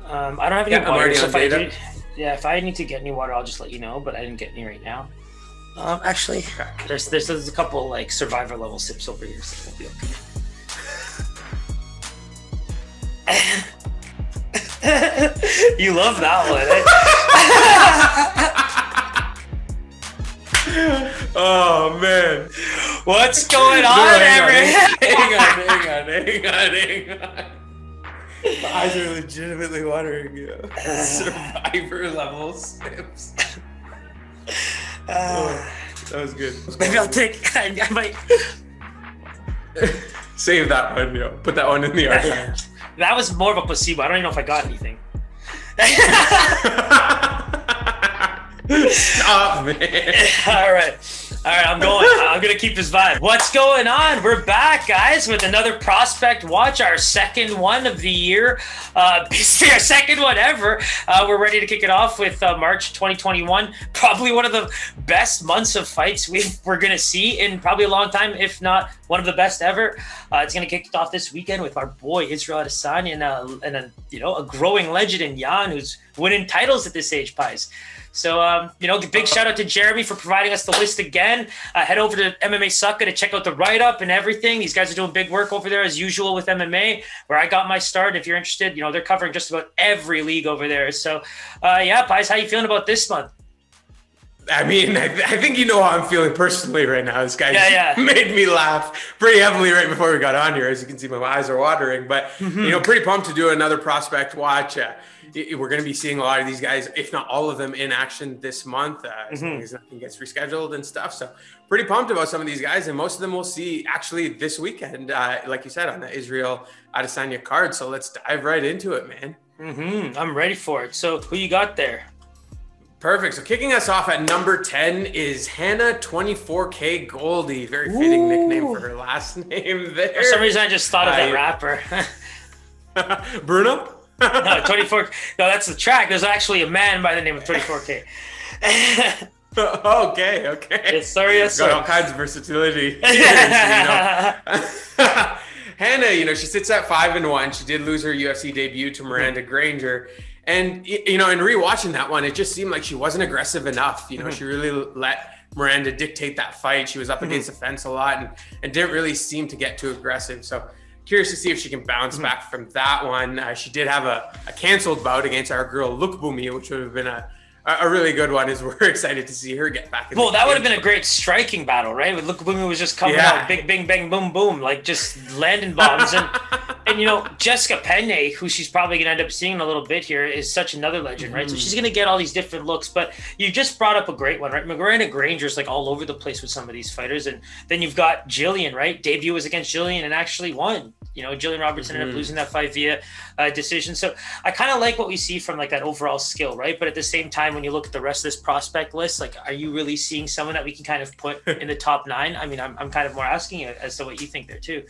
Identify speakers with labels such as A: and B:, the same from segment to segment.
A: I don't have any
B: Yeah, I'm
A: water,
B: already
A: so
B: on
A: if I
B: data.
A: do, yeah, if I need to get any water, I'll just let you know. But I didn't get any right now. Actually,
B: Okay.
A: there's a couple like survivor level sips over here, so we'll be okay. You love that
B: Oh man.
A: one. What's going
B: No,
A: on,
B: hang on,
A: everyone?
B: hang on. My eyes are legitimately watering. Survivor level sips. Oh, that was good.
A: Maybe I'll take. I might.
B: Save that one, put that one in the archives.
A: That was more of a placebo. I don't even know if I got anything.
B: Stop, man.
A: All right. I'm going. I'm gonna keep this vibe. What's going on? We're back, guys, with another Prospect Watch, our second one of the year. Basically our second one ever. We're ready to kick it off with March 2021. Probably one of the best months of fights we're gonna see in probably a long time, if not one of the best ever. It's gonna kick it off this weekend with our boy Israel Adesanya and a growing legend in Jan, who's winning titles at this age, Pies. So, big shout out to Jeremy for providing us the list again. Head over to MMA Sucka to check out the write-up and everything. These guys are doing big work over there as usual with MMA, where I got my start. If you're interested, they're covering just about every league over there. So, Pies, how you feeling about this month?
B: I mean, I think you know how I'm feeling personally right now. This guy made me laugh pretty heavily right before we got on here. As you can see, my eyes are watering. But, pretty pumped to do another Prospect Watch. We're going to be seeing a lot of these guys, if not all of them, in action this month, as long as nothing gets rescheduled and stuff. So pretty pumped about some of these guys. And most of them we'll see actually this weekend, like you said, on the Israel Adesanya card. So let's dive right into it, man.
A: I'm ready for it. So who you got there?
B: Perfect. So kicking us off at number 10 is Hannah 24K Goldie. Very fitting nickname for her last name there.
A: For some reason, I just thought of that rapper.
B: Bruno?
A: No, 24. No, that's the track. There's actually a man by the name of 24K.
B: Okay.
A: Yes, sir.
B: Got all kinds of versatility. Hannah, she sits at 5-1. She did lose her UFC debut to Miranda Granger. And, in rewatching that one, it just seemed like she wasn't aggressive enough. She really let Miranda dictate that fight. She was up against the fence a lot and didn't really seem to get too aggressive. So curious to see if she can bounce back from that one. She did have a canceled bout against our girl Lukbumi, which would have been a really good one, as we're excited to see her get back in.
A: Well, that would have been a great striking battle, right? With Lukbumi was just coming out, big, bing, bang, boom, boom, like just landing bombs. And Jessica Penne, who she's probably going to end up seeing in a little bit here, is such another legend, right? So she's going to get all these different looks. But you just brought up a great one, right? Miranda Granger's like all over the place with some of these fighters. And then you've got Jillian, right? Debut was against Jillian and actually won. Jillian Robertson ended up losing that fight via decision. So I kind of like what we see from like that overall skill, right? But at the same time, when you look at the rest of this prospect list, like, are you really seeing someone that we can kind of put in the top 9? I mean, I'm kind of more asking you as to what you think there too.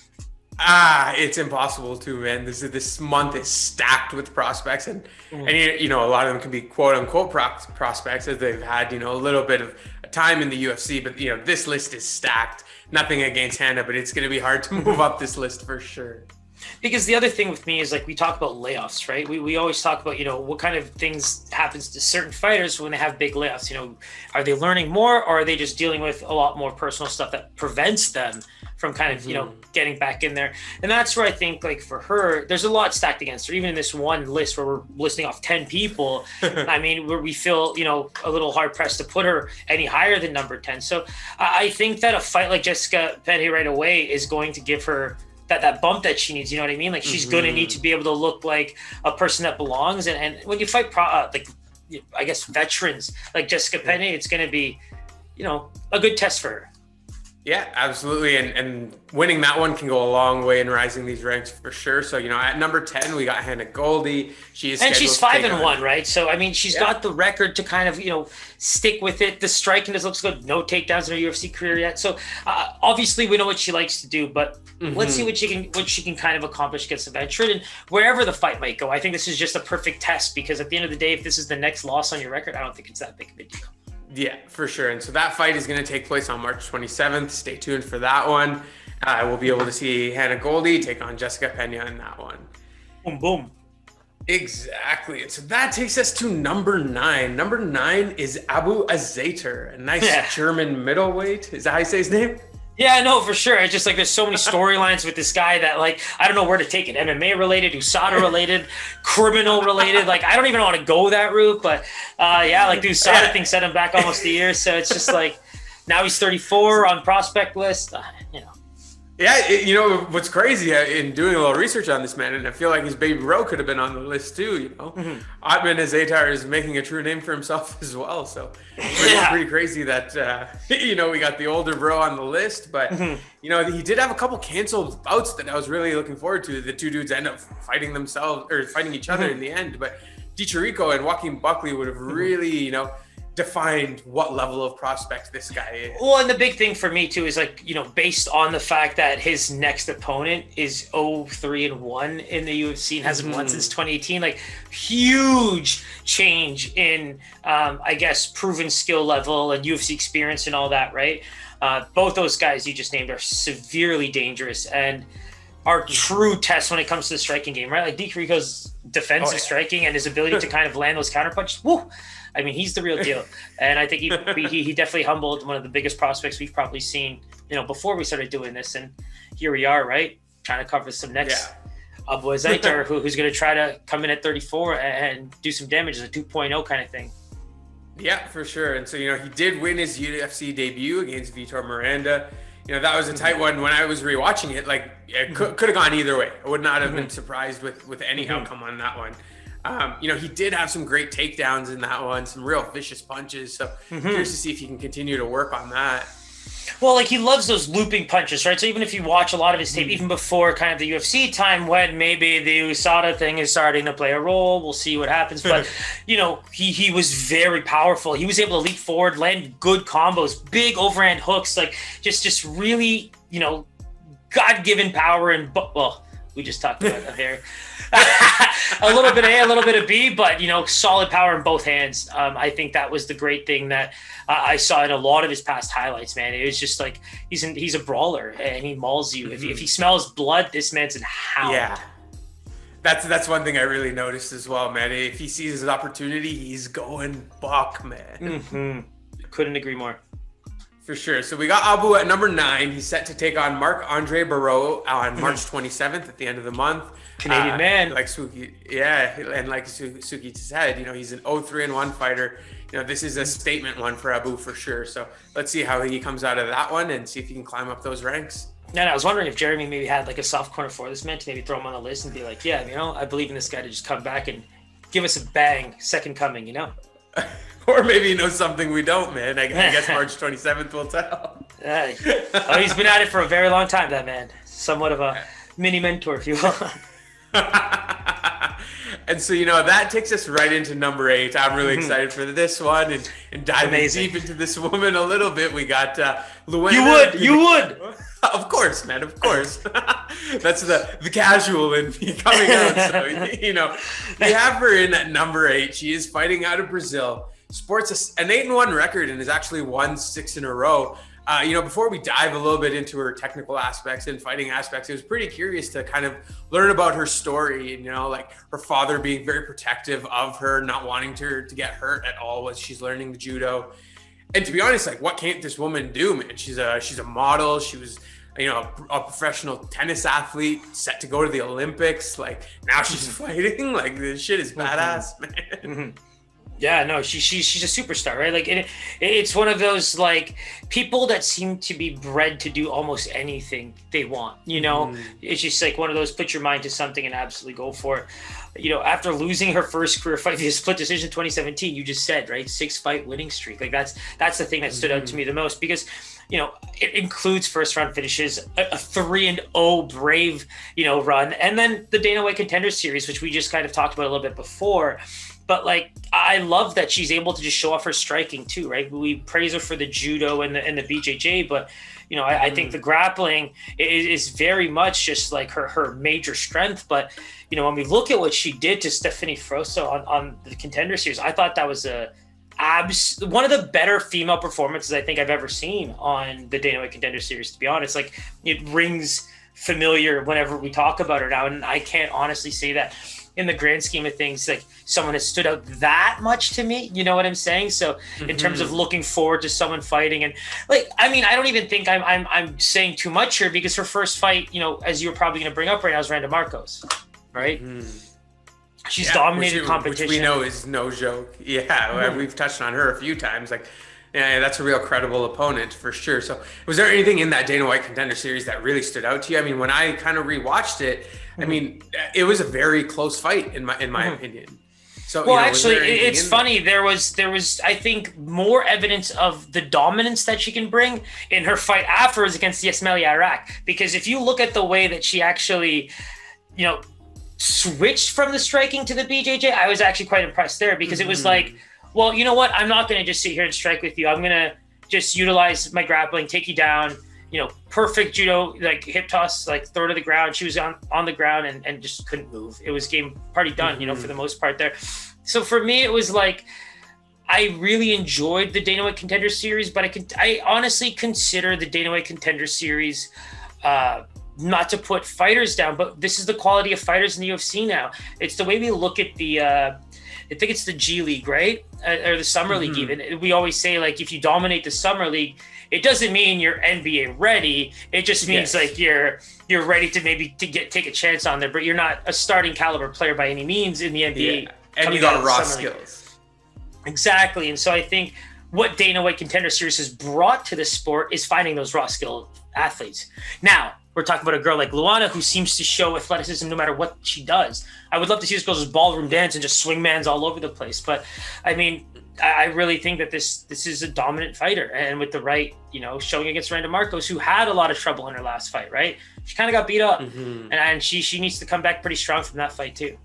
B: It's impossible to, man. This month is stacked with prospects, and a lot of them can be quote unquote prospects, as they've had a little bit of time in the UFC. But this list is stacked. Nothing against Hannah, but it's going to be hard to move up this list for sure.
A: Because the other thing with me is, like, we talk about layoffs, right? We always talk about, what kind of things happens to certain fighters when they have big layoffs. Are they learning more, or are they just dealing with a lot more personal stuff that prevents them from kind of, getting back in there? And that's where I think, like, for her, there's a lot stacked against her. Even in this one list where we're listing off 10 people, I mean, where we feel, a little hard pressed to put her any higher than number 10. So I think that a fight like Jessica Penne right away is going to give her that bump that she needs, you know what I mean? Like, she's going to need to be able to look like a person that belongs. And when you fight, I guess, veterans like Jessica Penne, it's going to be, a good test for her.
B: Yeah, absolutely. And winning that one can go a long way in rising these ranks for sure. So, at number 10, we got Hannah Goldie. She's
A: 5-1, right? So, I mean, she's got the record to kind of, stick with it. The striking just looks good. No takedowns in her UFC career yet. So, obviously, we know what she likes to do, but let's see what she can kind of accomplish against a veteran and wherever the fight might go. I think this is just a perfect test, because at the end of the day, if this is the next loss on your record, I don't think it's that big of a deal.
B: Yeah, for sure. And so that fight is going to take place on March 27th. Stay tuned for that one. We'll be able to see Hannah Goldie take on Jessica Pena in that one.
A: Boom, boom.
B: Exactly. And so that takes us to number 9. Number 9 is Abu Azaiter, a nice German middleweight. Is that how you say his name?
A: Yeah, no, for sure. It's just like there's so many storylines with this guy that, like, I don't know where to take it. MMA related, USADA related, criminal related. Like, I don't even want to go that route. But like the USADA thing set him back almost a year. So it's just like now he's 34 on prospect list.
B: Yeah, what's crazy in doing a little research on this man, and I feel like his baby bro could have been on the list too. Atman Azaiter is making a true name for himself as well. So it's pretty crazy that we got the older bro on the list, but he did have a couple canceled bouts that I was really looking forward to. The two dudes end up fighting each other in the end, but DiChirico and Joaquin Buckley would have really defined what level of prospect this guy is.
A: Well, and the big thing for me too is based on the fact that his next opponent is 0-3-1 in the UFC and hasn't won since 2018, like huge change in I guess proven skill level and UFC experience and all that, right? Both those guys you just named are severely dangerous and are true tests when it comes to the striking game, right? Like DiChirico's defensive striking and his ability to kind of land those counterpunches. Woo! I mean, he's the real deal. And I think he definitely humbled one of the biggest prospects we've probably seen, before we started doing this. And here we are, right? Trying to cover some next Abu Azaiter, who's going to try to come in at 34 and do some damage as a 2.0 kind of thing.
B: Yeah, for sure. And so, he did win his UFC debut against Vitor Miranda. That was a tight one. When I was rewatching it, like it could have gone either way. I would not have been surprised with any outcome on that one. He did have some great takedowns in that one, some real vicious punches. So curious to see if he can continue to work on that.
A: Well, like he loves those looping punches, right? So even if you watch a lot of his tape, even before kind of the UFC time, when maybe the USADA thing is starting to play a role, we'll see what happens. But, he was very powerful. He was able to leap forward, land good combos, big overhand hooks, like just really, God-given power and, we just talked about that there. A little bit A, a little bit of B, but solid power in both hands. I think that was the great thing that I saw in a lot of his past highlights, man. It was just like he's a brawler and he mauls you. If he smells blood, this man's a hound.
B: Yeah. That's one thing I really noticed as well, man. If he sees his opportunity, he's going buck, man.
A: Couldn't agree more.
B: For sure. So we got Abu at number 9. He's set to take on Marc-Andre Barão on March 27th at the end of the month.
A: Canadian man.
B: Like Suki, and like Suki said, he's an 0-3-1 fighter. This is a statement one for Abu for sure. So let's see how he comes out of that one and see if he can climb up those ranks.
A: And I was wondering if Jeremy maybe had like a soft corner for this man to maybe throw him on the list and be like, I believe in this guy to just come back and give us a bang, second coming,
B: Or maybe something we don't, man. I guess March 27th will tell.
A: He's been at it for a very long time, that man. Somewhat of a mini mentor, if you will.
B: And so, that takes us right into number 8. I'm really excited for this one and diving deep into this woman a little bit. We got Luana.
A: You would.
B: Of course, man. Of course. That's the casual in me coming out. So, we have her in at number 8. She is fighting out of Brazil. Sports an 8-1 record and has actually won 6 in a row. Before we dive a little bit into her technical aspects and fighting aspects, I was pretty curious to kind of learn about her story. And, like her father being very protective of her, not wanting her to get hurt at all as she's learning the judo. And to be honest, like what can't this woman do, man? She's a model. She was, a professional tennis athlete set to go to the Olympics. Like now she's fighting. Like this shit is badass, man.
A: Yeah, no, she's a superstar, right? Like it's one of those like people that seem to be bred to do almost anything they want. It's just like one of those put your mind to something and absolutely go for it. After losing her first career fight via split decision in 2017, you just said, right, 6-fight winning streak. Like that's the thing that stood out to me the most because it includes first round finishes, a 3-0 brave run, and then the Dana White Contender Series, which we just kind of talked about a little bit before. But like, I love that she's able to just show off her striking too, right? We praise her for the judo and the BJJ, but I think the grappling is very much just like her major strength. But when we look at what she did to Stephanie Froso on the Contender Series, I thought that was one of the better female performances I think I've ever seen on the Dana White Contender Series. To be honest, like it rings familiar whenever we talk about her now, and I can't honestly say that in the grand scheme of things, like someone has stood out that much to me. You know what I'm saying? So in terms of looking forward to someone fighting, and like, I mean, I don't even think I'm saying too much here, because her first fight, you know, as you're probably going to bring up right now, is Randa Markos, right? She's dominated competition,
B: which we know is no joke. Yeah, we've touched on her a few times. Like, yeah, that's a real credible opponent for sure. So, was there anything in that Dana White Contender Series that really stood out to you? I mean, when I kind of rewatched it, I mean, it was a very close fight in my opinion. So,
A: well, actually, it's funny. There was, I think, more evidence of the dominance that she can bring in her fight afterwards against Yasmeli Arak. Because if you look at the way that she actually, you know, switched from the striking to the BJJ, I was actually quite impressed there, because it was like, well, you know what? I'm not going to just sit here and strike with you. I'm going to just utilize my grappling, take you down, you know, perfect judo, like hip toss, like throw to the ground. She was on the ground and just couldn't move. It was game party done, you know, for the most part there. So for me, it was like, I really enjoyed the Dana White Contender Series, but I honestly consider the Dana White Contender Series, not to put fighters down, but this is the quality of fighters in the UFC now. It's the way we look at the, I think it's the G League, right? Or the Summer League even. We always say, like, if you dominate the Summer League, it doesn't mean you're NBA ready. It just means like you're ready to maybe take a chance on there, but you're not a starting caliber player by any means in the NBA.
B: Yeah. And you got raw skills.
A: Exactly. And so I think what Dana White Contender Series has brought to the sport is finding those raw skill athletes. Now, we're talking about a girl like Luana, who seems to show athleticism no matter what she does. I would love to see this girl just ballroom dance and just swing mans all over the place. But I mean, I really think that this is a dominant fighter, and with the right, you know, showing against Randa Markos, who had a lot of trouble in her last fight, right? She kind of got beat up, and she needs to come back pretty strong from that fight too.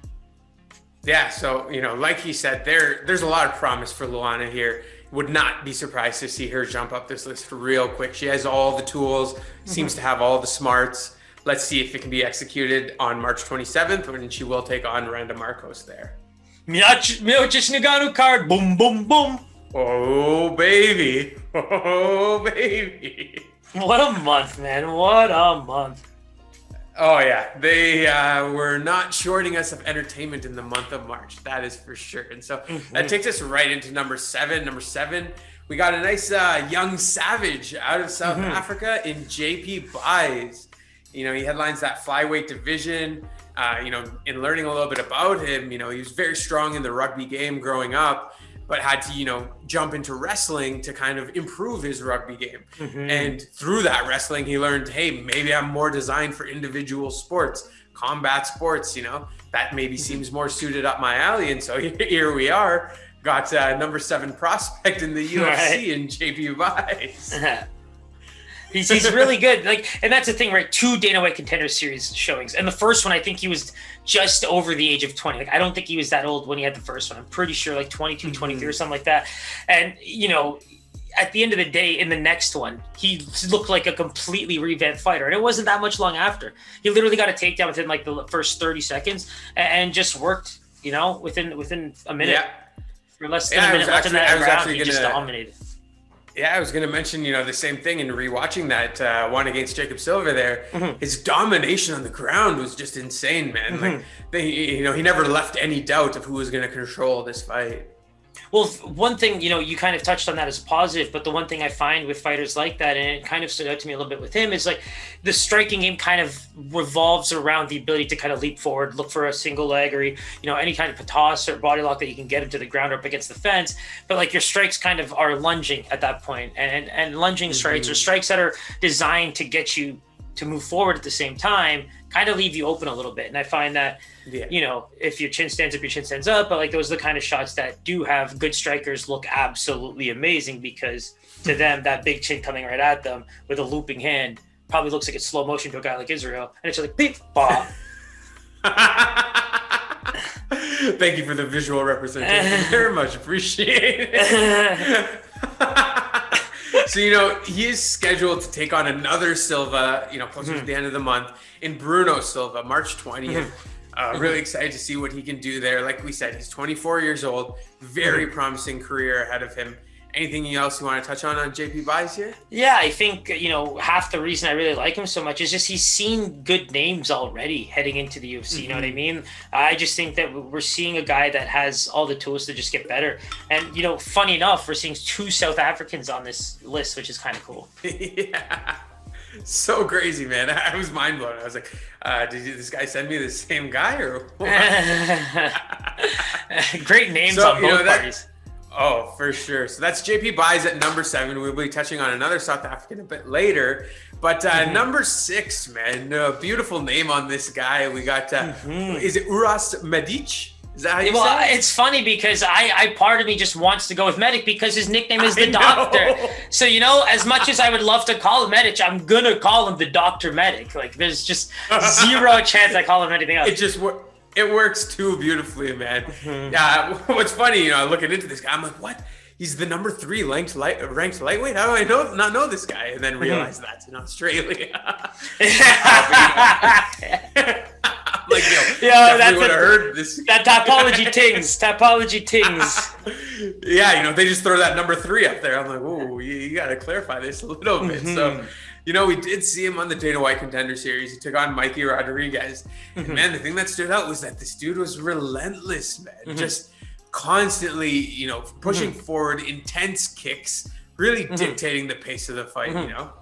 B: Yeah, so, you know, like he said, there's a lot of promise for Luana here. Would not be surprised to see her jump up this list real quick. She has all the tools, seems to have all the smarts. Let's see if it can be executed on March 27th, when she will take on Randa Markos there.
A: Miocic Ngannou card, boom, boom, boom.
B: Oh, baby. Oh, baby.
A: What a month, man. What a month.
B: Oh, yeah. They were not shorting us of entertainment in the month of March. That is for sure. And so that takes us right into number 7. Number 7, we got a nice young savage out of South Africa in JP Buys. You know, he headlines that flyweight division. You know, in learning a little bit about him, you know, he was very strong in the rugby game growing up, but had to, you know, jump into wrestling to kind of improve his rugby game. And through that wrestling, he learned, hey, maybe I'm more designed for individual sports, combat sports, you know, that maybe seems more suited up my alley. And so here we are, got number 7 prospect in the UFC in JP Buys.
A: He's really good. Like, and that's the thing, right? 2 Dana White Contender Series showings. And the first one, I think he was just over the age of 20. Like, I don't think he was that old when he had the first one. I'm pretty sure like 22, 23 or something like that. And, you know, at the end of the day, in the next one, he looked like a completely revamped fighter. And it wasn't that much long after. He literally got a takedown within like the first 30 seconds and just worked, you know, within a minute.
B: Yeah.
A: For less than a minute left in that round, he just dominated.
B: Yeah, I was going to mention, you know, the same thing in rewatching that one against Jacob Silva there. His domination on the ground was just insane, man. Like, you know, he never left any doubt of who was going to control this fight.
A: Well, one thing, you know, you kind of touched on that as positive, but the one thing I find with fighters like that, and it kind of stood out to me a little bit with him, is like the striking game kind of revolves around the ability to kind of leap forward, look for a single leg or, you know, any kind of toss or body lock that you can get him to the ground or up against the fence. But like your strikes kind of are lunging at that point, and lunging strikes or strikes that are designed to get you to move forward at the same time kind of leave you open a little bit. And I find that, you know, if your chin stands up, your chin stands up. But like those are the kind of shots that do have good strikers look absolutely amazing, because to them, that big chin coming right at them with a looping hand probably looks like it's slow motion to a guy like Israel. And it's just like, beep, bah.
B: Thank you for the visual representation. Very much appreciated. So, you know, he is scheduled to take on another Silva, you know, closer to the end of the month, in Bruno Silva, March 20th. Really excited to see what he can do there. Like we said, he's 24 years old, very promising career ahead of him. anything else you want to touch on JP Buys here?
A: Yeah, I think, half the reason I really like him so much is just he's seen good names already heading into the UFC. You know what I mean? I just think that we're seeing a guy that has all the tools to just get better. And, funny enough, we're seeing 2 South Africans on this list, which is kind of cool.
B: Yeah. So crazy, man. I was mind blown. I was like, did this guy send me the same guy or what?
A: Great names on both parties.
B: Oh, for sure. So that's JP Buys at number 7. We'll be touching on another South African a bit later. But number 6, man, beautiful name on this guy. We got, is it Uras Medic? Is that how you say it?
A: It's funny because I part of me just wants to go with Medic because his nickname is the Doctor. So, as much as I would love to call him Medic, I'm going to call him the Dr. Medic. Like, there's just zero chance I call him anything else.
B: It works too beautifully, man. What's funny, looking into this guy, I'm like, what? He's the number 3 ranked lightweight? How do I not know this guy? And then realize that's in Australia. I'm like, definitely would have heard this.
A: That Tapology tings.
B: Yeah, they just throw that number 3 up there. I'm like, whoa, you got to clarify this a little bit. So, we did see him on the Dana White Contender Series. He took on Mikey Rodriguez. And man, the thing that stood out was that this dude was relentless, man. Just constantly, pushing forward, intense kicks, really dictating the pace of the fight,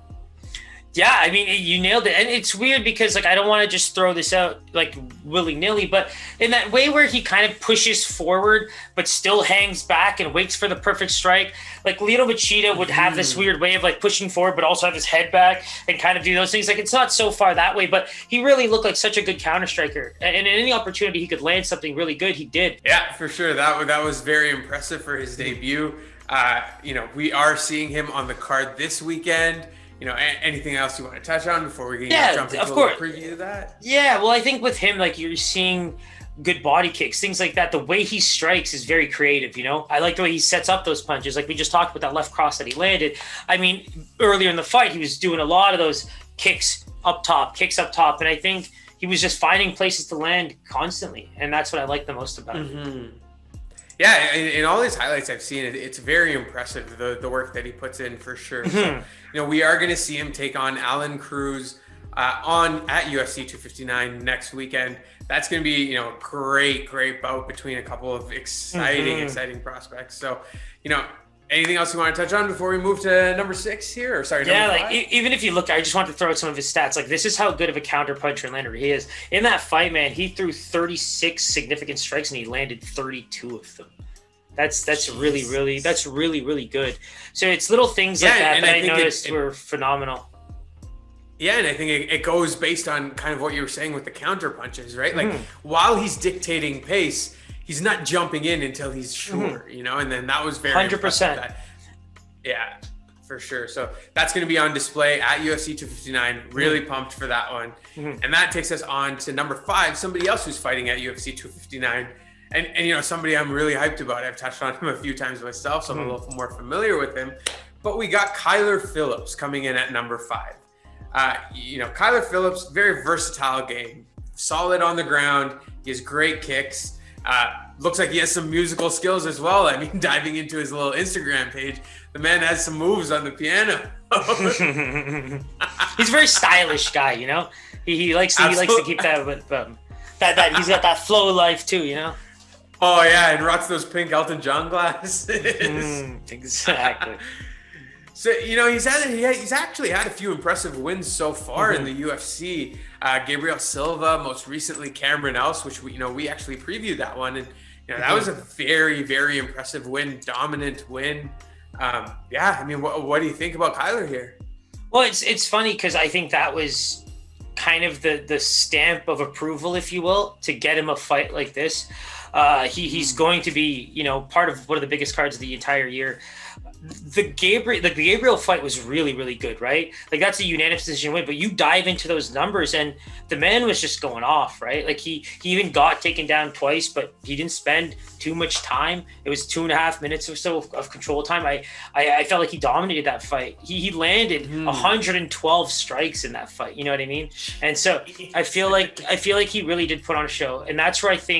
A: Yeah, I mean, you nailed it. And it's weird because, I don't want to just throw this out, willy-nilly, but in that way where he kind of pushes forward but still hangs back and waits for the perfect strike, Lyoto Machida would have this weird way of, pushing forward but also have his head back and kind of do those things. It's not so far that way, but he really looked like such a good counter-striker. And in any opportunity he could land something really good, he did.
B: Yeah, for sure. That was very impressive for his debut. We are seeing him on the card this weekend. Anything else you want to touch on before we can jump into a preview of that?
A: Yeah, well, I think with him, you're seeing good body kicks, things like that. The way he strikes is very creative, I like the way he sets up those punches. We just talked about that left cross that he landed. I mean, earlier in the fight, he was doing a lot of those kicks up top. And I think he was just finding places to land constantly. And that's what I like the most about him.
B: Yeah, in all these highlights I've seen, it's very impressive, the work that he puts in for sure. So, we are going to see him take on Alan Cruz at UFC 259 next weekend. That's going to be, a great bout between a couple of exciting prospects. So, anything else you want to touch on before we move to number 6 here? Or sorry, number 5?
A: Even if you look, I just want to throw out some of his stats. This is how good of a counter puncher and lander he is. In that fight, man, he threw 36 significant strikes and he landed 32 of them. That's really, really good. So it's little things like that I noticed were phenomenal.
B: Yeah, and I think it goes based on kind of what you were saying with the counter punches, right? While he's dictating pace, he's not jumping in until he's sure, and then that was very
A: 100%.
B: Yeah, for sure. So that's going to be on display at UFC 259. Really pumped for that one. And that takes us on to number 5, somebody else who's fighting at UFC 259. And somebody I'm really hyped about. I've touched on him a few times myself, so I'm a little more familiar with him. But we got Kyler Phillips coming in at number 5. Kyler Phillips, very versatile game. Solid on the ground. He has great kicks. Looks like he has some musical skills as well. I mean, diving into his little Instagram page, the man has some moves on the piano.
A: He's a very stylish guy, He likes to keep that with that he's got that flow of life too,
B: Oh yeah, and rocks those pink Elton John glasses.
A: Exactly.
B: So he's actually had a few impressive wins so far in the UFC. Gabriel Silva, most recently Cameron Else, which we actually previewed that one, and that was a very, very impressive win, dominant win. I mean, what do you think about Kyler here?
A: Well, it's funny because I think that was kind of the stamp of approval, if you will, to get him a fight like this. He's going to be, part of one of the biggest cards of the entire year. The Gabriel fight was really, really good, right? That's a unanimous decision win, but you dive into those numbers and the man was just going off, right? He even got taken down twice, but he didn't spend too much time. It was 2.5 minutes or so of control time. I felt like he dominated that fight. He landed 112 strikes in that fight. You know what I mean? And so I feel like he really did put on a show. And that's where I think,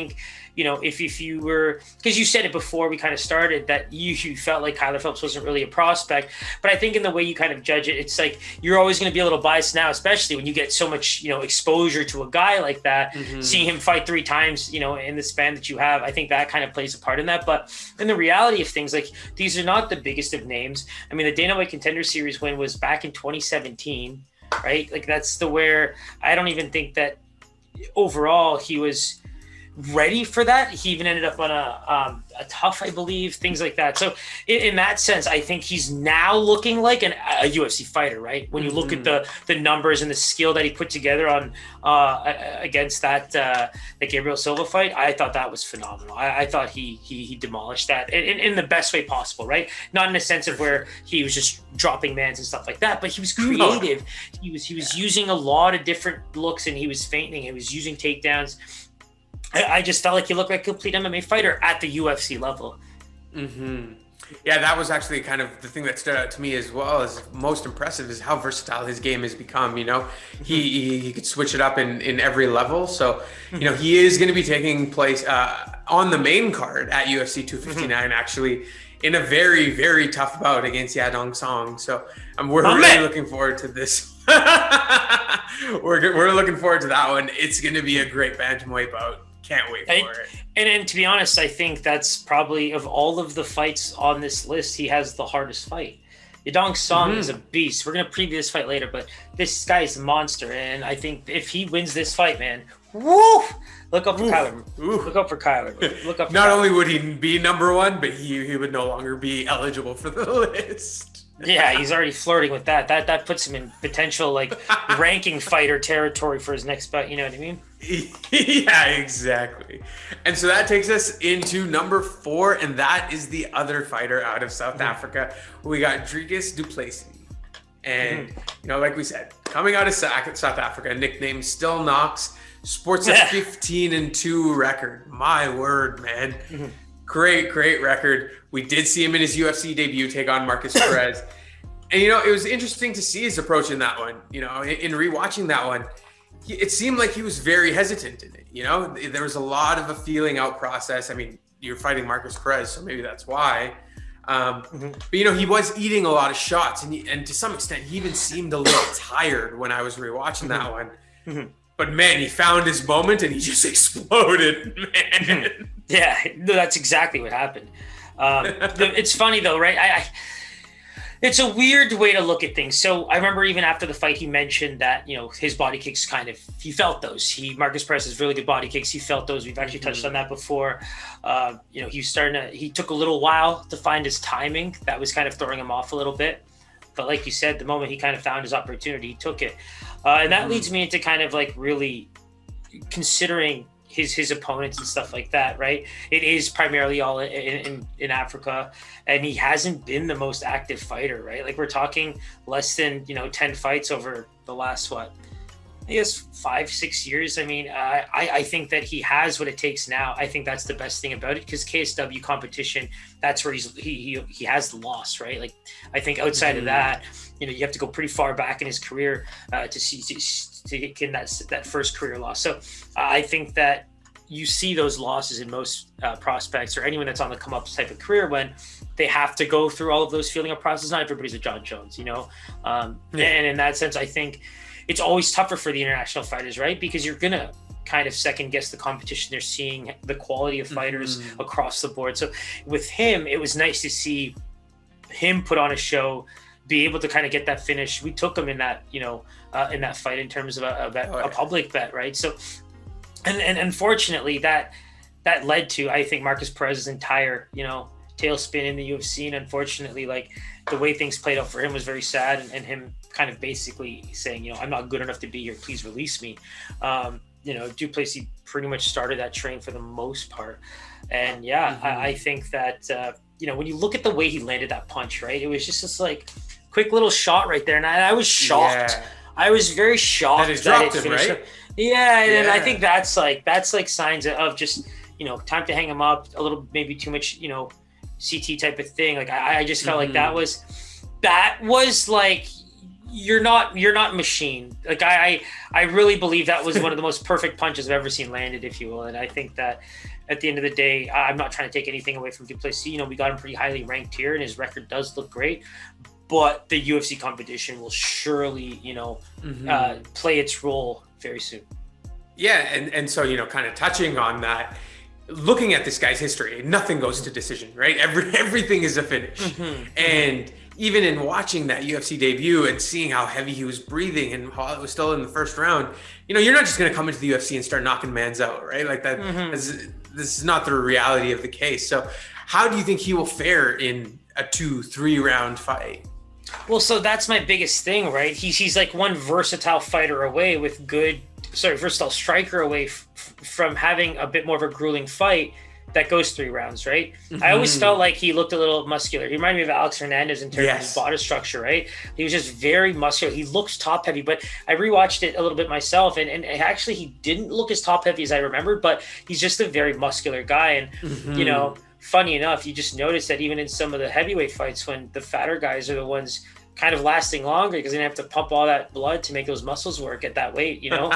A: you know, if you were, because you said it before we kind of started that you felt like Kyler Phillips wasn't really a prospect, but I think in the way you kind of judge it, it's like you're always going to be a little biased now, especially when you get so much, you know, exposure to a guy like that, seeing him fight 3 times, you know, in the span that you have. I think that kind of plays a part in that. But in the reality of things, like, these are not the biggest of names. I mean, the Dana White Contender Series win was back in 2017, right? Like, that's where I don't even think that overall he was ready for that. He even ended up on a tough, I believe, things like that. So in that sense, I think he's now looking like a UFC fighter, right? When you look at the numbers and the skill that he put together on against that the Gabriel Silva fight, I thought that was phenomenal. I thought he demolished that in the best way possible, right? Not in a sense of where he was just dropping mans and stuff like that, but he was creative. He was using a lot of different looks, and he was feinting. He was using takedowns. I just felt like he looked like a complete MMA fighter at the UFC level.
B: Yeah, that was actually kind of the thing that stood out to me as well as most impressive, is how versatile his game has become. You know, he could switch it up in every level. So, you know, he is going to be taking place on the main card at UFC 259, actually, in a very, very tough bout against Yadong Song. So we're really looking forward to this. We're looking forward to that one. It's going to be a great bantamweight bout. Can't wait for it.
A: And to be honest, I think that's probably, of all of the fights on this list, he has the hardest fight. Yadong Song is a beast. We're going to preview this fight later, but this guy is a monster. And I think if he wins this fight, man, woo! Look up for Kyler. Look up for Kyler. Look up for
B: Not
A: Kyler.
B: only would he be number 1, but he would no longer be eligible for the list.
A: Yeah, he's already flirting with that. That puts him in potential, like, ranking fighter territory for his next bout. You know what I mean?
B: Yeah, exactly. And so that takes us into number 4, and that is the other fighter out of South Africa. We got Dricus du Plessis. And, you know, like we said, coming out of South Africa, nicknamed Still Knox, sports a 15-2 record. My word, man. Great record. We did see him in his UFC debut take on Marcus Perez. And, you know, it was interesting to see his approach in that one. You know, in rewatching that one, it seemed like he was very hesitant in it. You know, there was a lot of a feeling out process. I mean, you're fighting Marcus Perez, so maybe that's why. But, you know, he was eating a lot of shots. And to some extent, he even seemed a little tired when I was rewatching that one. But, man, he found his moment and he just exploded, man.
A: Yeah, that's exactly what happened. It's funny, though, right? It's a weird way to look at things. So I remember even after the fight, he mentioned that, you know, his body kicks he felt those. Marcus Perez has really good body kicks. He felt those. We've actually touched on that before. You know, he took a little while to find his timing. That was kind of throwing him off a little bit. But like you said, the moment he kind of found his opportunity, he took it. And that leads me into kind of like really considering his opponents and stuff like that, right? It is primarily all in Africa, and he hasn't been the most active fighter, right? Like, we're talking less than, you know, 10 fights over the last, I guess 5-6 years. I mean, I think that he has what it takes now. I think that's the best thing about it, because KSW competition, that's where he has the loss, right? Like, I think outside of that, you know, you have to go pretty far back in his career to get that first career loss. So I think that you see those losses in most prospects or anyone that's on the come up type of career when they have to go through all of those feeling out processes. Not everybody's a John Jones, you know? And in that sense, I think it's always tougher for the international fighters, right? Because you're going to kind of second guess the competition. They're seeing the quality of fighters across the board. So with him, it was nice to see him put on a show, be able to kind of get that finish. We took him in that, you know, in that fight in terms of a public bet, right? So, and unfortunately that led to, I think, Marcus Perez's entire, you know, tailspin in the UFC. And unfortunately, like, the way things played out for him was very sad, and him kind of basically saying, you know, I'm not good enough to be here, please release me. You know, du Plessis pretty much started that train for the most part. And I think that, you know, when you look at the way he landed that punch, right, it was just this like quick little shot right there. And I was shocked. Yeah. I was very shocked that it finished him, right? Yeah. And I think that's like signs of just, you know, time to hang him up a little, maybe too much, you know, CT type of thing. Like, I just felt like that was like, you're not machine. Like I really believe that was one of the most perfect punches I've ever seen landed, if you will. And I think that at the end of the day, I'm not trying to take anything away from Du Plessis. You know, we got him pretty highly ranked here, and his record does look great. But the UFC competition will surely, you know, play its role very soon.
B: Yeah, and so, you know, kind of touching on that, looking at this guy's history, nothing goes to decision, right? Everything is a finish. And even in watching that UFC debut and seeing how heavy he was breathing and how it was still in the first round, you know, you're not just going to come into the UFC and start knocking mans out, right? Like that, this is not the reality of the case. So how do you think he will fare in a 2-3 round fight?
A: Well, so that's my biggest thing, right? He's like one versatile fighter away with versatile striker away from having a bit more of a grueling fight that goes 3 rounds, right? I always felt like he looked a little muscular. He reminded me of Alex Hernandez in terms of his body structure, right? He was just very muscular. He looks top heavy, but I rewatched it a little bit myself, and actually he didn't look as top heavy as I remembered, but he's just a very muscular guy. And, you know, funny enough, you just notice that even in some of the heavyweight fights, when the fatter guys are the ones kind of lasting longer because they didn't have to pump all that blood to make those muscles work at that weight, you know?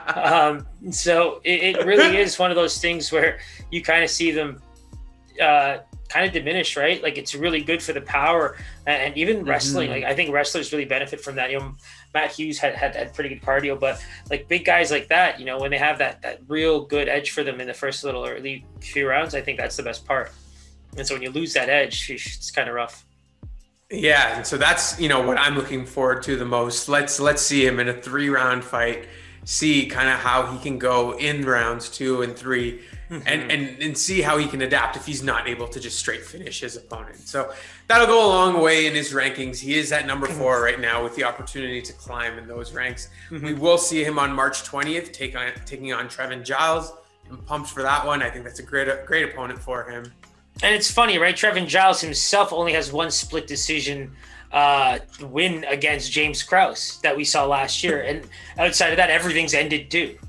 A: So it really is one of those things where you kind of see them kind of diminish, right? Like it's really good for the power and even wrestling. Like I think wrestlers really benefit from that. You know, Matt Hughes had pretty good cardio, but like big guys like that, you know, when they have that real good edge for them in the first little early few rounds, I think that's the best part. And so when you lose that edge, it's kind of rough.
B: Yeah, and so that's, you know, what I'm looking forward to the most. Let's see him in a 3-round fight, see kind of how he can go in rounds 2 and 3, and see how he can adapt if he's not able to just straight finish his opponent. So that'll go a long way in his rankings. He is at number 4 right now with the opportunity to climb in those ranks. We will see him on March 20th taking on Trevin Giles. I'm pumped for that one. I think that's a great opponent for him.
A: And it's funny, right? Trevin Giles himself only has one split decision win against James Krause that we saw last year. And outside of that, everything's ended too.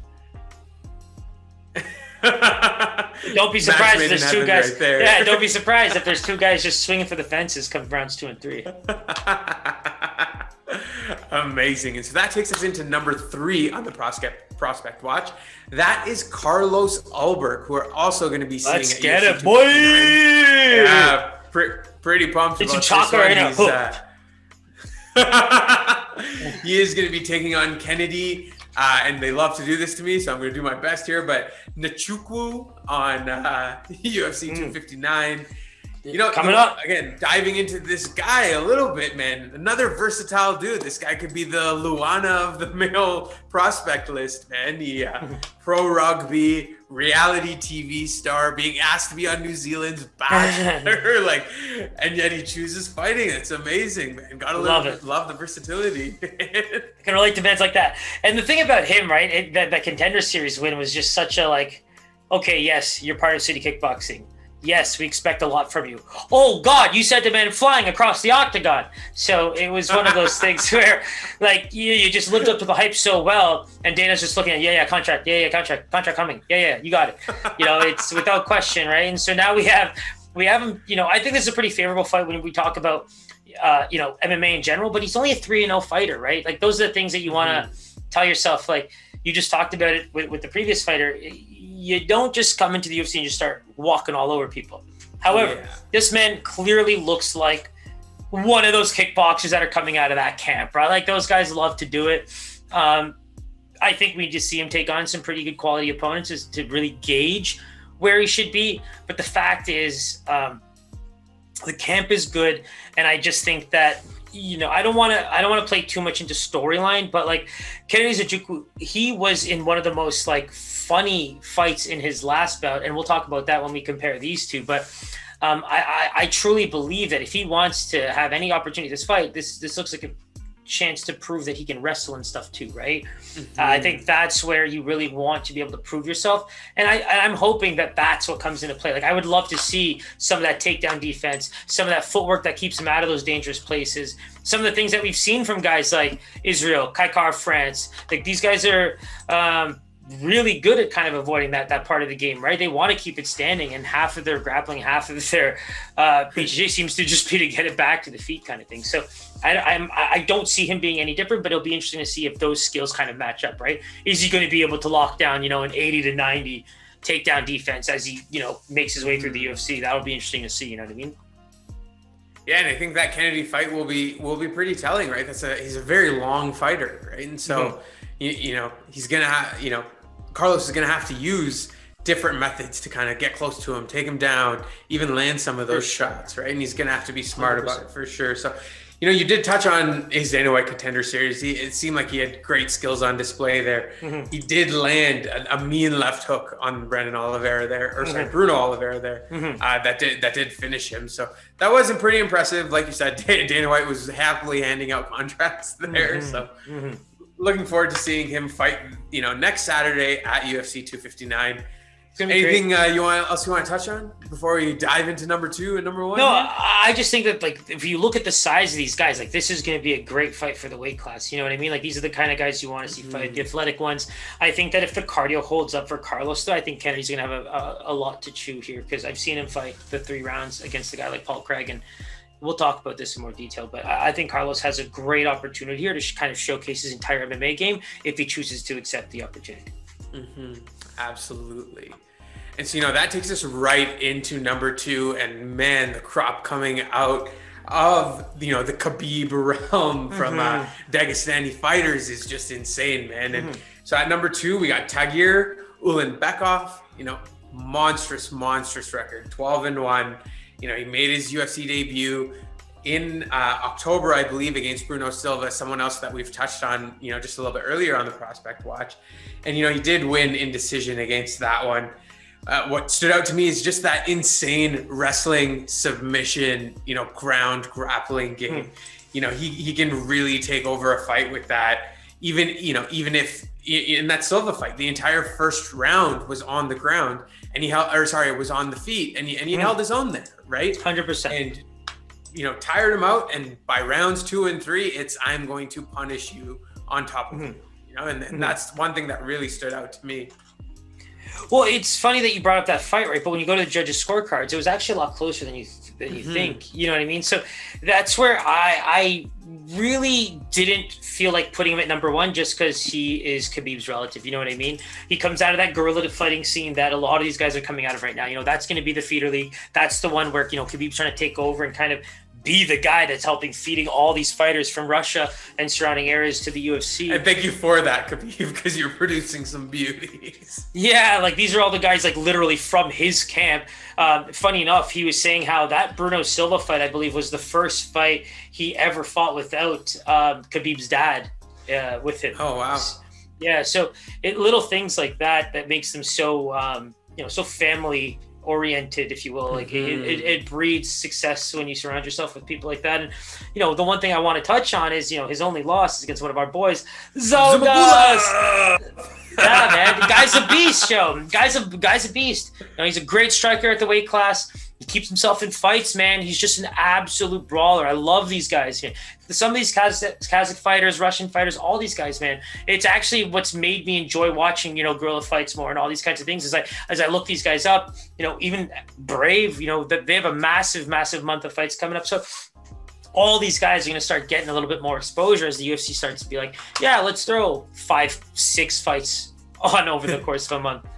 A: Don't be surprised if there's 2 guys. Right there. Yeah, don't be surprised if there's 2 guys just swinging for the fences come rounds 2 and 3.
B: Amazing. And so that takes us into number 3 on the prospect watch. That is Carlos Ulberg, who are also going to be seeing.
A: Let's get it, boy!
B: Yeah, pretty pumped about this one. He is going to be taking on Kennedy, and they love to do this to me, so I'm going to do my best here. But Nchukwu on UFC 259. You know,
A: coming up
B: again, diving into this guy a little bit, man. Another versatile dude. This guy could be the Luana of the male prospect list, man. The pro rugby reality TV star being asked to be on New Zealand's Bachelor, like, and yet he chooses fighting. It's amazing, man. Gotta love the versatility.
A: I can relate to bands like that. And the thing about him, right? That Contender Series win was just such a like, okay, yes, you're part of City Kickboxing. Yes, we expect a lot from you. Oh, God, you sent a man flying across the octagon. So it was one of those things where, like, you just lived up to the hype so well, and Dana's just looking at, contract, contract coming. You got it. You know, it's without question, right? And so now we have him, you know, I think this is a pretty favorable fight when we talk about, you know, MMA in general, but he's only a 3-0 fighter, right? Like, those are the things that you want to tell yourself. Like, you just talked about it with the previous fighter. You don't just come into the UFC and just start walking all over people. However, this man clearly looks like one of those kickboxers that are coming out of that camp, right? Like those guys love to do it. I think we just see him take on some pretty good quality opponents to really gauge where he should be. But the fact is, the camp is good, and I just think that, you know, I don't want to play too much into storyline, but like Kennedy Nchukwu, he was in one of the most like funny fights in his last bout, and we'll talk about that when we compare these two. But I truly believe that if he wants to have any opportunity this fight, this looks like a chance to prove that he can wrestle and stuff too, right? I think that's where you really want to be able to prove yourself, and I'm hoping that that's what comes into play. Like I would love to see some of that takedown defense, some of that footwork that keeps him out of those dangerous places, some of the things that we've seen from guys like Israel, Kai Kara France. Like these guys are really good at kind of avoiding that part of the game, right? They want to keep it standing, and half of their grappling, half of their BJJ seems to just be to get it back to the feet kind of thing. So I don't see him being any different, but it'll be interesting to see if those skills kind of match up, right? Is he going to be able to lock down, an 80 to 90 takedown defense as he, makes his way through the UFC? That'll be interesting to see, you know what I mean?
B: Yeah, and I think that Kennedy fight will be pretty telling, right? He's a very long fighter, right? And so, he's going to have, Carlos is going to have to use different methods to kind of get close to him, take him down, even land some of those shots, right? And he's going to have to be smart 100%. About it for sure. So, you did touch on his Dana White Contender Series. It seemed like he had great skills on display there. Mm-hmm. He did land a mean left hook on Brendan Oliveira there, or sorry, Bruno Oliveira there. Mm-hmm. That did finish him. So that wasn't pretty impressive. Like you said, Dana White was happily handing out contracts there. Mm-hmm. So looking forward to seeing him fight, next Saturday at UFC 259. Anything else you want to touch on before we dive into number 2 and number 1?
A: No, I just think that, like, if you look at the size of these guys, like, this is going to be a great fight for the weight class. You know what I mean? Like, these are the kind of guys you want to see fight, the athletic ones. I think that if the cardio holds up for Carlos, though, I think Kennedy's going to have a lot to chew here, because I've seen him fight the 3 rounds against a guy like Paul Craig, and we'll talk about this in more detail. But I think Carlos has a great opportunity here to kind of showcase his entire MMA game if he chooses to accept the opportunity.
B: Mm-hmm. Absolutely. And so, that takes us right into number 2, and man, the crop coming out of, the Khabib realm from Dagestani fighters is just insane, man. And so at number 2, we got Tagir Ulanbekov, monstrous record, 12-1. He made his UFC debut in October, I believe, against Bruno Silva, someone else that we've touched on, just a little bit earlier on the Prospect Watch. And, he did win in decision against that one. What stood out to me is just that insane wrestling, submission, ground grappling game. He can really take over a fight with that. Even if in that Silva fight, the entire first round was on the ground, and it was on the feet, and he held his own there, right?
A: 100%.
B: And tired him out, and by rounds 2 and 3, I'm going to punish you on top of you. And that's one thing that really stood out to me.
A: Well, it's funny that you brought up that fight, right? But when you go to the judges' scorecards, it was actually a lot closer than you think. You know what I mean? So that's where I really didn't feel like putting him at number 1 just because he is Khabib's relative. You know what I mean? He comes out of that guerrilla fighting scene that a lot of these guys are coming out of right now. That's going to be the feeder league. That's the one where, Khabib's trying to take over and kind of be the guy that's helping feeding all these fighters from Russia and surrounding areas to the UFC.
B: And thank you for that, Khabib, because you're producing some beauties.
A: Yeah, like these are all the guys like literally from his camp. Funny enough, he was saying how that Bruno Silva fight, I believe, was the first fight he ever fought without Khabib's dad with him.
B: Oh, wow.
A: Yeah, so little things like that makes them so, so family oriented, if you will. Like it breeds success when you surround yourself with people like that. And the one thing I want to touch on is his only loss is against one of our boys, Zoltas. Yeah, man, the guy's a beast, yo. Guy's a beast. He's a great striker at the weight class. He keeps himself in fights, man. He's just an absolute brawler. I love these guys here. Some of these Kazakh fighters, Russian fighters, all these guys, man. It's actually what's made me enjoy watching, guerrilla fights more and all these kinds of things. As I look these guys up, even Brave, they have a massive month of fights coming up. So all these guys are going to start getting a little bit more exposure as the UFC starts to be like, yeah, let's throw 5-6 fights on over the course of a month.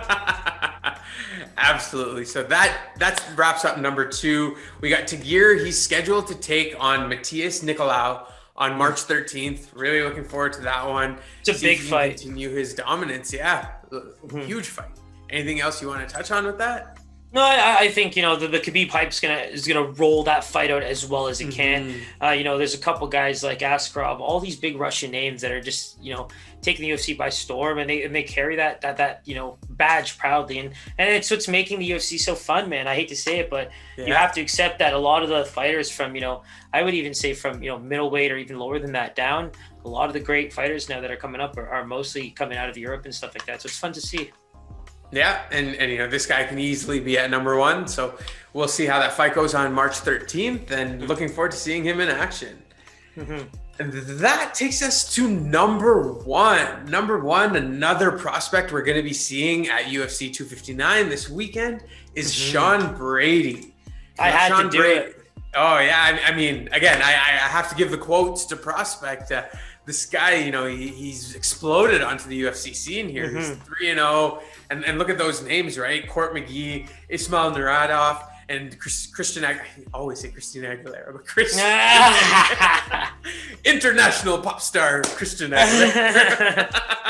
B: Absolutely. So that wraps up number 2. We got Tagir. He's scheduled to take on Matthias Nicolau on March 13th. Really looking forward to that one.
A: It's a big fight.
B: Continue his dominance. Yeah. Huge fight. Anything else you want to touch on with that?
A: No, I think, the Khabib hype is gonna roll that fight out as well as it can. There's a couple guys like Askarov, all these big Russian names that are just, taking the UFC by storm, and they carry that badge proudly, and it's what's making the UFC so fun, man. I hate to say it, but you have to accept that a lot of the fighters from, I would even say from, middleweight or even lower than that down, a lot of the great fighters now that are coming up are mostly coming out of Europe and stuff like that. So it's fun to see.
B: Yeah, and this guy can easily be at number 1, so we'll see how that fight goes on March 13th, and looking forward to seeing him in action. And that takes us to number one. Number one, another prospect we're going to be seeing at UFC 259 this weekend is Sean Brady.
A: I had Sean to do it.
B: Oh, yeah. I mean, again, I have to give the quotes to prospect. This guy, you know, he's exploded onto the UFC scene here. He's 3-0. And look at those names, right? Court McGee, Ismail Nuradov, and Christian, I always say Christina Aguilera, but Christian, international pop star Christian Aguilera.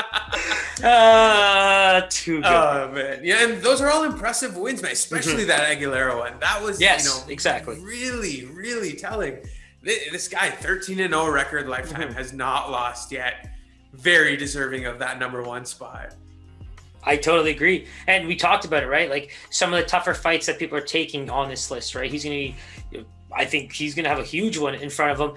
A: Too good.
B: Oh, man. Yeah, and those are all impressive wins, man, especially that Aguilera one. That was,
A: exactly.
B: Really, really telling. This guy, 13-0 record lifetime, has not lost yet. Very deserving of that number one spot.
A: I totally agree. And we talked about it, right? Like some of the tougher fights that people are taking on this list, right? I think he's going to have a huge one in front of him.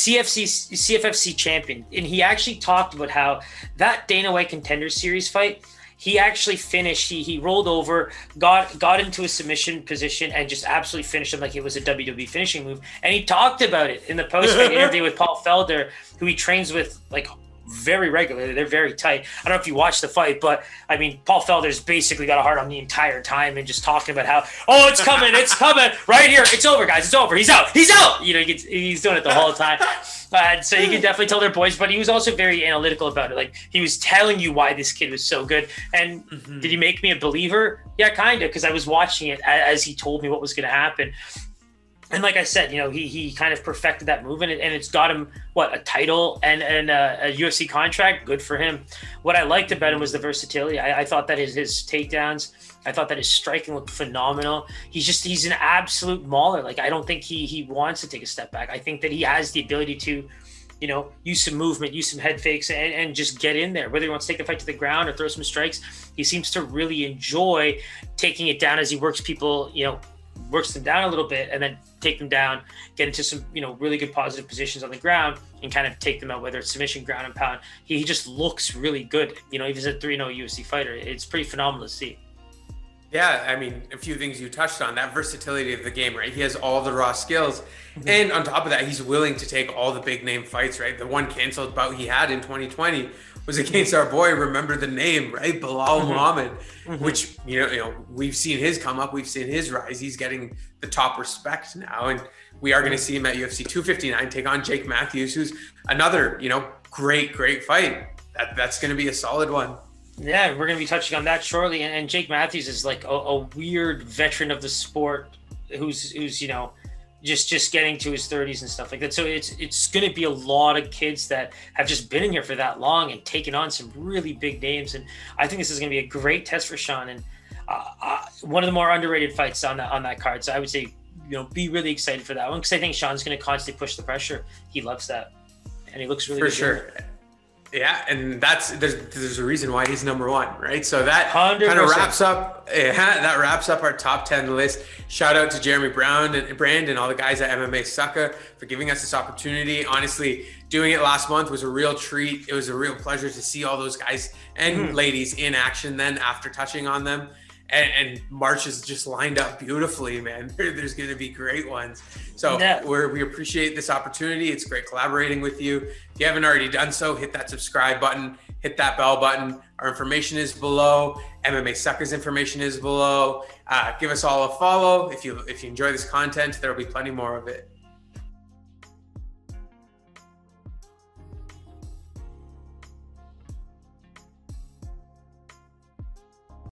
A: CFFC champion. And he actually talked about how that Dana White Contender Series fight, he actually finished, he rolled over, got into a submission position and just absolutely finished him like it was a WWE finishing move. And he talked about it in the post-fight interview with Paul Felder, who he trains with like very regularly. They're very tight. I don't know if you watched the fight, but I mean, Paul Felder's basically got a heart on the entire time and just talking about how, oh, it's coming right here. It's over, guys. It's over. He's out. You know, he's doing it the whole time. So you can definitely tell they're boys, but he was also very analytical about it. Like he was telling you why this kid was so good. And did he make me a believer? Yeah, kind of, because I was watching it as he told me what was going to happen. And like I said, you know, he kind of perfected that move, and it's got him, a title and a UFC contract. Good for him. What I liked about him was the versatility. I thought that his takedowns, I thought that his striking looked phenomenal. He's an absolute mauler. Like, I don't think he wants to take a step back. I think that he has the ability to, you know, use some movement, use some head fakes, and just get in there. Whether he wants to take the fight to the ground or throw some strikes, he seems to really enjoy taking it down as he works people, you know, works them down a little bit and then take them down, get into some, you know, really good positive positions on the ground and kind of take them out, whether it's submission, ground and pound. He just looks really good. You know, he's a 3-0 UFC fighter. It's pretty phenomenal to see.
B: Yeah, I mean, a few things you touched on, that versatility of the game, right? He has all the raw skills. And on top of that, he's willing to take all the big name fights, right? The one canceled bout he had in 2020 was against our boy, remember the name, right? Bilal Muhammad, which, you know, we've seen his come up. We've seen his rise. He's getting the top respect now. And we are going to see him at UFC 259 take on Jake Matthews, who's another, you know, great you that's going to be a solid one.
A: Yeah, we're going to be touching on that shortly. And Jake Matthews is like a weird veteran of the sport who's you know, just getting to his 30s and stuff like that. So it's going to be a lot of kids that have just been in here for that long and taken on some really big names. And I think this is going to be a great test for Sean, and one of the more underrated fights on that card. So I would say, you know, be really excited for that one, because I think Sean's going to constantly push the pressure. He loves that, and he looks really good. For sure.
B: Yeah, and there's a reason why he's number one, right? So that kind of wraps up our top 10 list. Shout out to Jeremy Brown and Brand and all the guys at MMA Sucka for giving us this opportunity. Honestly, doing it last month was a real treat. It was a real pleasure to see all those guys and ladies in action then after touching on them. And March is just lined up beautifully, man. There's going to be great ones. So we appreciate this opportunity. It's great collaborating with you. If you haven't already done so, hit that subscribe button, hit that bell button. Our information is below. MMA Sucker's information is below. Give us all a follow. If you enjoy this content, there will be plenty more of it.